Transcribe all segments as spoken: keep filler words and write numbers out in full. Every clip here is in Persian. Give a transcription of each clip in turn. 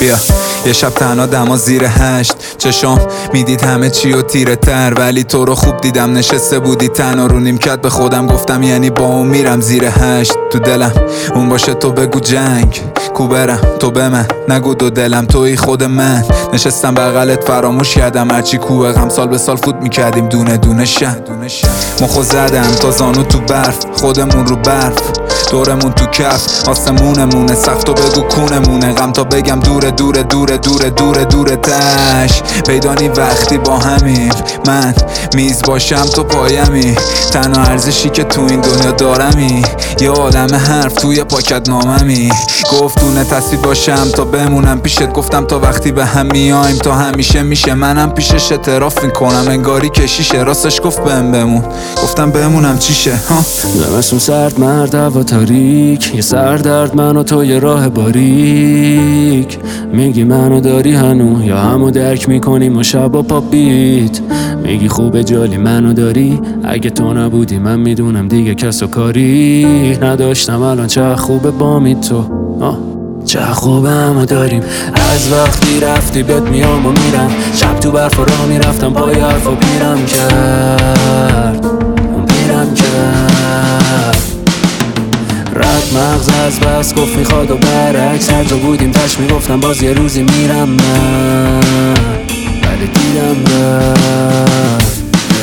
بیا یه شب تنها دما زیر هشت، چشام میدید همه چی و تیره تر، ولی تو رو خوب دیدم نشسته بودی تنها رو نیمکت. به خودم گفتم یعنی با اون میرم زیر هشت. تو دلم اون باشه تو بگو جنگ کو برم، تو به من نگو دو دلم توی خود من. نشستم بغلت فراموش کردم هرچی کوه غم سال به سال فوت میکردیم دونه دونه شن. مخو زدم تا زانو تو برف، خودمون رو برف دورمون تو کف، آسمونمونه سخت و بگو کونمونه. غم تا بگم دوره دوره دوره دوره دوره دوره تش پیدانی وقتی با همیم، من میز باشم تو پایمی، تنها ارزشی که تو این دنیا دارمی یه عالم حرف توی پاکت ناممی. گفتونه تصویر باشم تا بمونم پیشت، گفتم تا وقتی به هم میایم تا همیشه میشه. منم پیشش اعتراف میکنم انگاری کشیشه، راستش گفت بهم بمون گفتم بمونم چیشه. ها زمستون سرد مرد هوا تاریک، یه سردرد من و تو یه راه باریک. میگی منو داری هنو یا همو درک میکنیم و شب و پاپ بیت. میگی خوبه جالی منو داری، اگه تو نبودی من میدونم دیگه کس و کاری نداشتم. الان چه خوبه با می تو آه. چه خوبه همو داریم، از وقتی رفتی بهت میام و میرم. شب تو برف و راه میرفتم پای حرف و پیرم کرد اون پیرم کرد. رد مغز از بس گفت میخواد و برعکس، هر جا بودیم تش میگفتم باز یه روزی میرم من، ولی دیدم رفت.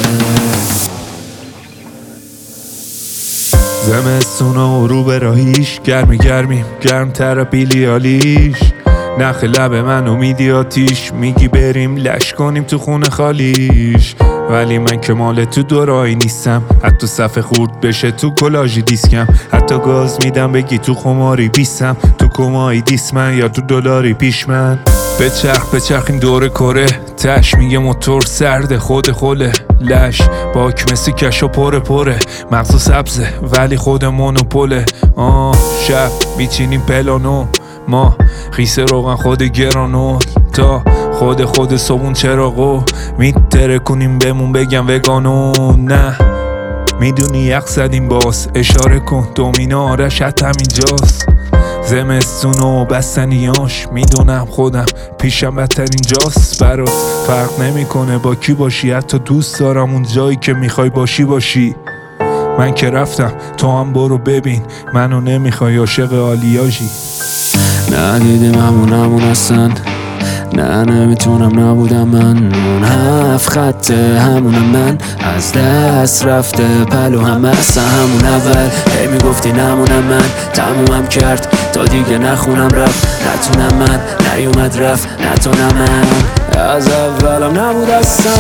زمستون و رو به راهیش، گرمی گرمیم گرم تر بیلیالیش. نخ لب من امیدی آتیش، میگی بریم لش کنیم تو خونه خالیش. ولی من که مال تو دورایی نیستم، حتی صفحه خورد بشه تو کلاژی دیسکم. حتی گاز میدم بگی تو خماری بیستم، تو کمایی دیسمن یا تو دلاری پیش من. بچرخ بچرخ این دور کره، تش میگه موتور سرده خود خوله. لش باک مثل کش و پره پره، مغز سبزه ولی خود مونوپوله. آه شب میچینیم پلانو، ما خیسه روغن خود گرانو، تا خود خود صبون چراغو میتره کنیم بمون بگم وگانو. نه میدونی یخ زدیم باز، اشاره کن دومینا آرش حتی همینجاست. زمستون و بستنیاش میدونم خودم پیشم بدترین جاست. برات فرق نمیکنه با کی باشی، حتی دوست دارم اون جایی که میخوای باشی باشی. من که رفتم تو هم برو ببین، منو نمیخوای عاشق آلیاژی. ندیدیم همون همون هستن، نه نمیتونم نبودم من. اون هفت خطه همونم من، از دست رفته پلو هم هستن همون اول. هی میگفتی نمونم من، تمومم کرد تا دیگه نخونم رفت. نتونم من نیومد رفت، نتونم من از اولم نبود اصلا.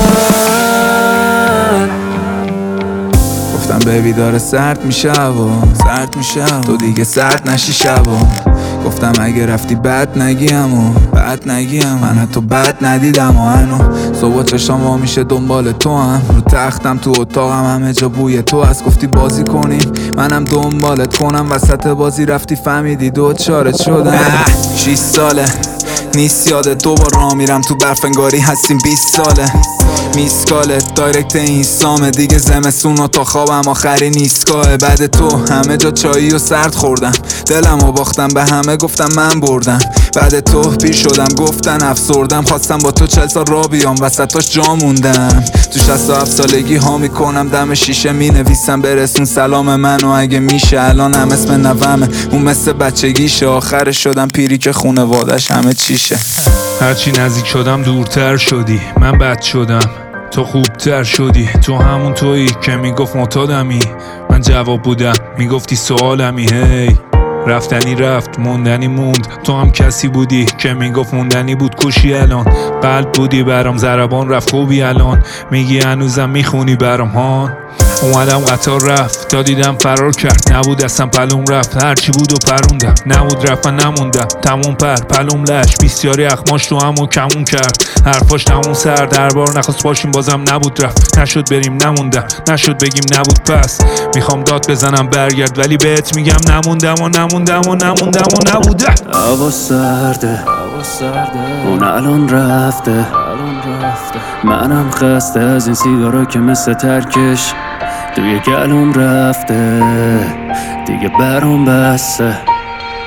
گفتم بیبی داره سرد میشه و سرد میشه تو دیگه سرد نشی شب و گفتم اگه رفتی بد نگیم و بد نگیم. من حتی بد ندیدم و هنو صبح چشام وا میشه دنبال تو هم، رو تختم تو اتاقم همه جا بوی تو هست. گفتی بازی کنیم منم دنبالت کنم، وسط بازی رفتی فهمیدی دو چارت شدم. شیش ساله نیست یادت دو بار راه میرم تو برف انگاری هستیم بیست ساله. میسکالت دایرکت اینستامه دیگه، زمستون و تا خوابم آخری نیستگاه. بعد تو همه جا چایی و سرد خوردم، دلم و باختم به همه گفتم من بردم. بعد تو پیر شدم گفتن افسردم، خواستم با تو چل سال را بیام وسطاش جا موندم. تو شصت و هفت سالگی ها میکنم دم شیشه مینویسم برسون سلام منو اگه میشه. الانم اسم نومه اون مثل بچگیشه، آخرش شدم پیری که خونوادش همه چیشه. هرچی نزدیک شدم دورتر شدی، من بد شدم تو خوبتر شدی. تو همون تویی که میگفت معتادمی، من جواب بودم میگفتی سوالمی. هی رفتنی رفت موندنی موند، تو هم کسی بودی که میگفت موندنی بود کوشی. الان قلب بودی برام ضربان رفت خوبی، الان میگی هنوزم میخونی برام هان. اومدم قطار رفت تا دیدم فرار کرد، نبود اصلا پلوم رفت هرچی بود و پروندم. نبود رفت من نموندم تموم پر پلوم لش، بیستیاری اخماش تو همون کمون کرد. حرفاش تموم سر دربار نخواست باشیم بازم نبود رفت. نشد بریم نموندم، نشد بگیم نبود پس. میخوام داد بزنم برگرد ولی بهت میگم نموندم و نموندم و نموندم و نبوده. هوا سرده اون الان رفته، منم خسته از این سیگارا که مثل ترکش توی گلوم رفته دیگه برام بسته.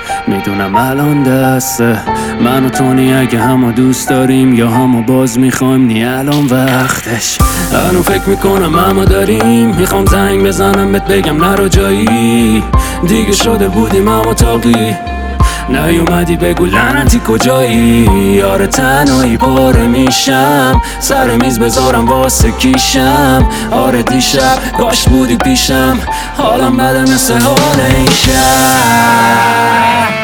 میدونم الان دسته من و تونی اگه همو دوست داریم یا همو باز میخوایم، نی الان وقتش. الان فکر میکنم همو داریم، میخوام زنگ بزنم بهت بگم نرو جایی، دیگه شده بودیم همو تاقی، نیومدی بگو لعنتی کجایی. آره تنهایی پاره میشم، سر میز بذارم واسه کیشم. آره دیشب کاش بودی پیشم، حالم بده مثل حال این شب.